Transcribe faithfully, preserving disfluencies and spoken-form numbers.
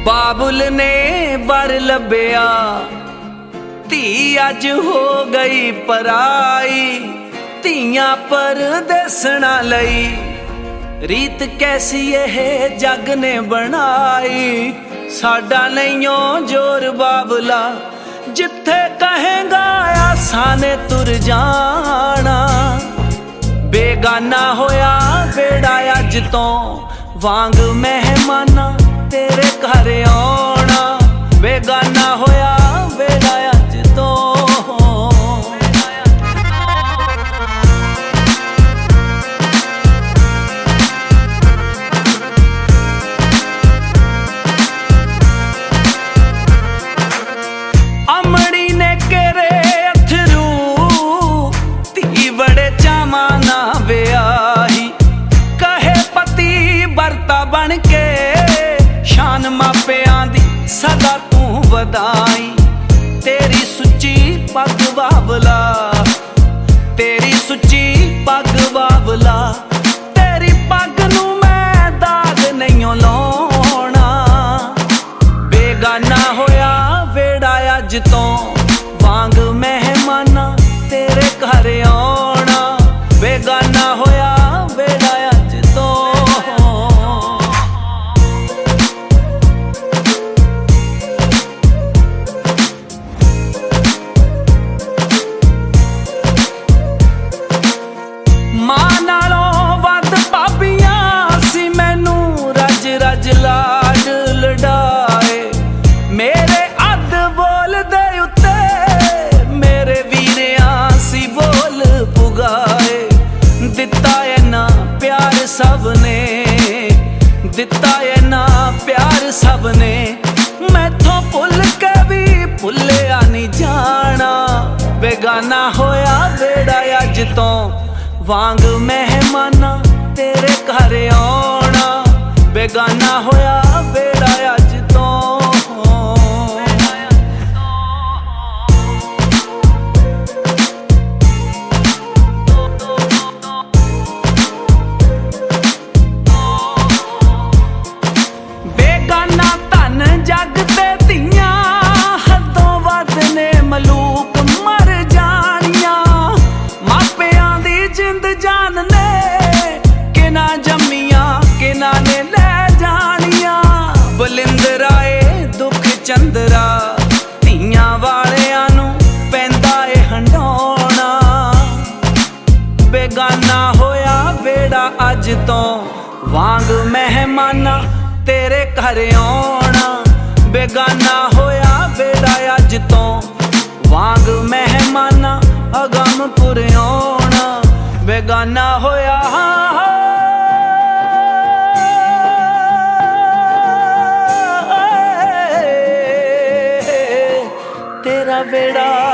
बाबुल ने वर लभ्या धी अज हो गई पराई। धीयां परदेसणा लई रीत कैसी यह जग ने बनाई। साडा नहींओ जोर बाबुला जिथे कहेगा आसा ने तुर जाना। बेगाना होया बेड़ा अज तो वांग मेहमाना तेरे घर आना। बेगाना होया बेड़ा अज तो अमड़ी ने केरे अथरू धी बड़े चामा ना ब्याही। कहे पति बरता बन के शान मापियां दी सदा तू वधाई। तेरी सुची पग बाबला तेरी सुची पग बाबला तेरी पग नू मैं दाग नहीं लाउणा। बेगाना होया वेड़ा अज तो वांग मेहमाना तेरे घर आना। बेगाना होया वेड़ा अज तो मां नालों वध भाबियां सी मैनू रज रज लाड लड़ाए। मेरे अध बोल दे उत्ते मेरे वीरियां सी बोल पुगाए। दिता है ना प्यार सबने दिता है ना प्यार सबने। मैथों भुल के भी भुलिया नहीं जाना। बेगाना होया बेड़ा अज तो वांग मेहमाना तेरे घर आना। बेगाना होया बेड़ा अज तो बेगाना धन जग ते धीयां हदों वध ने मलूक मर जानियां। मापियां दी जिंद जान ने किना जम्मियां किना ने लै जानियां। बलिंदराए दुख चंदरा धीयां वालियां नू पैंदा ए हंडौना। बेगाना होया बेड़ा अज तो वांग मेहमाना तेरे घर आना। बेगाना होया बेड़ा अज तो वांग मेहमाना अगमपुर आना। बेगाना होया तेरा बेड़ा